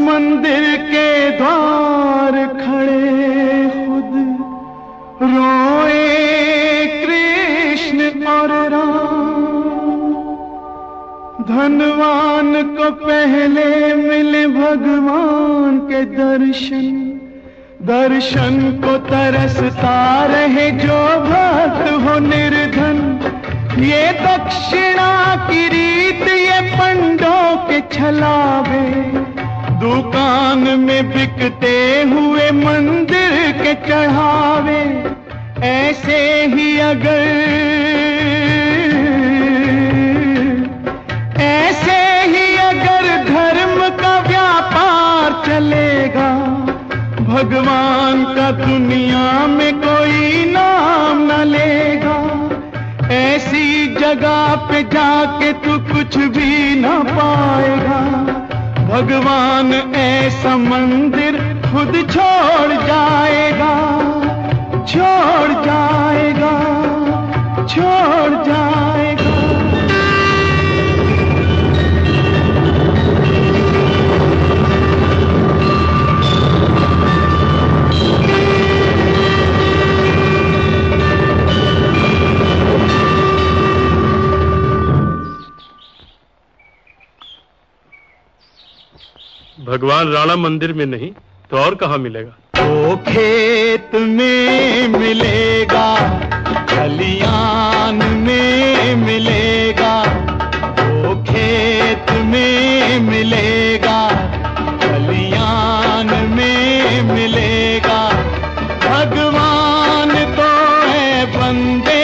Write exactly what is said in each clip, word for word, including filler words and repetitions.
मंदिर के द्वार खड़े खुद रोए कृष्ण और राम। धनवान को पहले मिले भगवान के दर्शन, दर्शन को तरसता रहे जो भक्त हो निर्धन। ये दक्षिणा की रीत ये पंडों के छलावे, दुकान में बिकते हुए मंदिर के चढ़ावे। ऐसे ही अगर ऐसे ही अगर धर्म का व्यापार चलेगा, भगवान का दुनिया में कोई नाम न लेगा। ऐसी जगह पे जाके तू कुछ भी न पाएगा, भगवान ऐसा मंदिर खुद छोड़ जाएगा, छोड़ जाएगा, छोड़ जाएगा। भगवान राणा मंदिर में नहीं तो और कहाँ मिलेगा? वो खेत में मिलेगा, खलियान में मिलेगा। वो खेत में मिलेगा, खलियान में मिलेगा। भगवान तो है बंदे,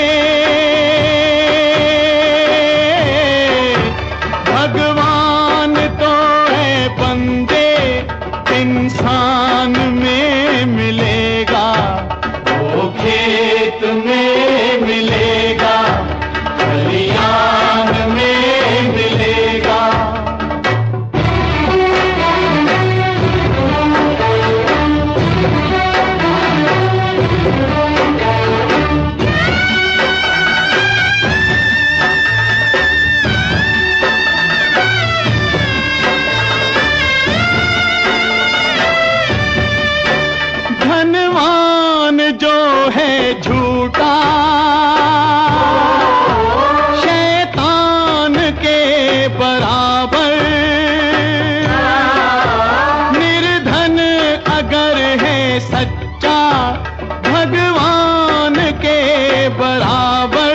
भगवान तो है बंदे, इंसान में मिलेगा। वो खेत में मिलेगा, खलियान में मिलेगा। धनवान जो है झूठा, शैतान के बराबर। निर्धन अगर है सच्चा, भगवान के बराबर।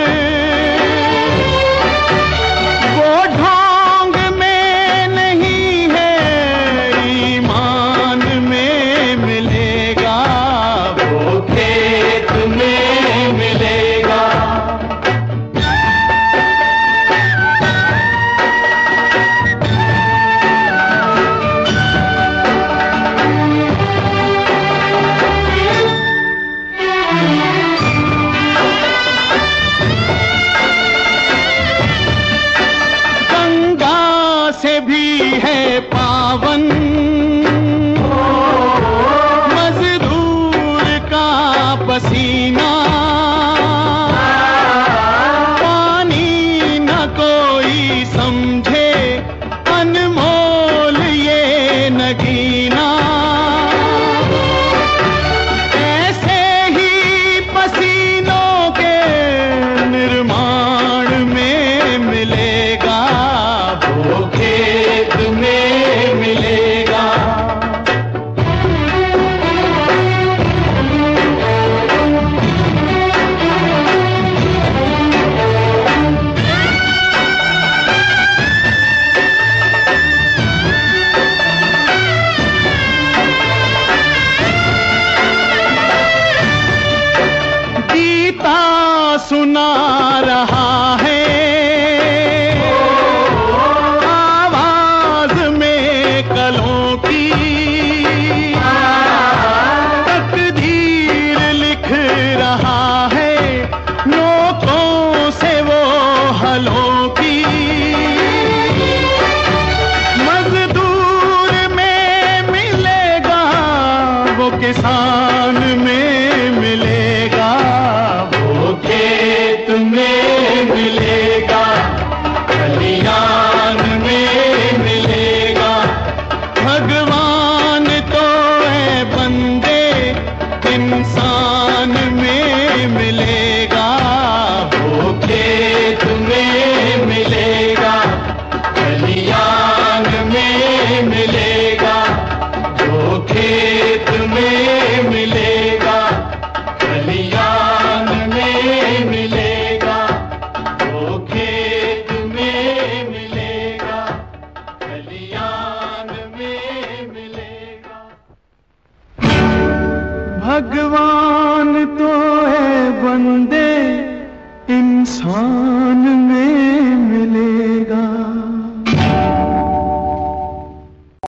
वो ढोंग में नहीं है, ईमान में मिलेगा। वो खेत में मिलेगा। गंगा से भी है पावन, मजदूर का पसीना। पानी न कोई समझे, अनमोल ये नगीना। ऐसे ही पसीनों के निर्माण में मिलेगा। वो खेत में मिलेगा। गीता सुना रहा है, आवाज में कलों की। तकदीर लिख रहा है, नोकों से वो हलों की। मजदूर में मिलेगा, वो किसान में मिलेगा। वो खेत में मिलेगा, खलियान में मिलेगा। भगवान भगवान तो है बंदे इंसान में